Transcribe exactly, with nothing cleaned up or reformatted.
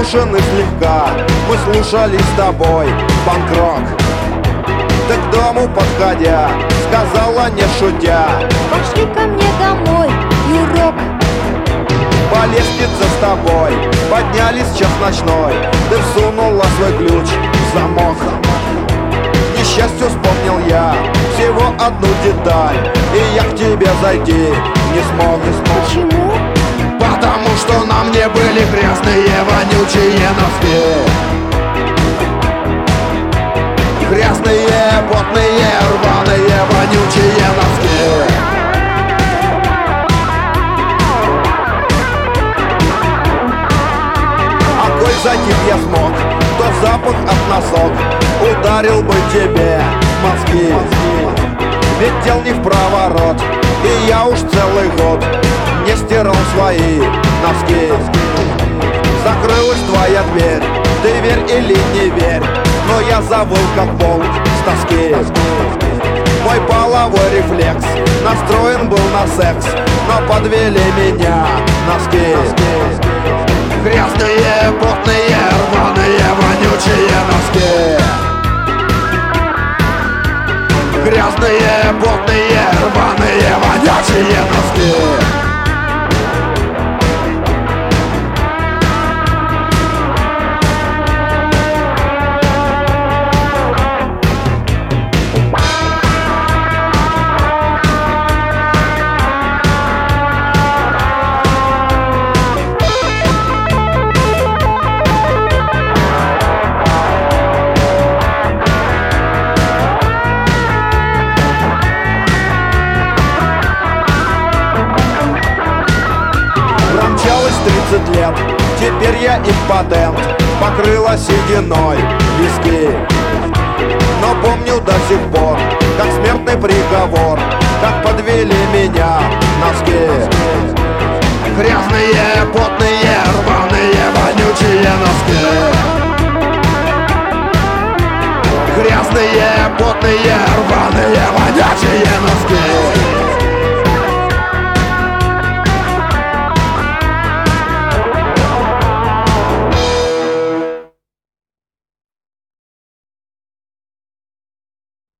Надушены слегка, мы слушали с тобой панк-рок. Ты к дому подходя, сказала не шутя: пошли ко мне домой, Юрок. по лестнице с тобой поднялись в час ночной. Ты всунула свой ключ в замок. К несчастью вспомнил я всего одну деталь, и я к тебе зайти не смог, не смог. Почему? Потому что на мне были грязные, вонючие носки. Грязные, потные, рваные, вонючие носки. А коль затих я смог, то запах от носок ударил бы тебе в мозги. Ведь дел не в проворот, и я уж целый год не стирал свои носки. Закрылась твоя дверь, ты верь или не верь, но я завыл как волк с тоски. Мой половой рефлекс настроен был на секс, но подвели меня носки. Грязные, потные, рваные, вонючие носки. Грязные, потные, рваные, вонючие носки. тридцать лет, теперь я импотент, покрыла сединой виски. Но помню до сих пор, как смертный приговор, как подвели меня носки. Грязные, потные, рваные, вонючие носки. Грязные, потные, рваные, вонючие носки.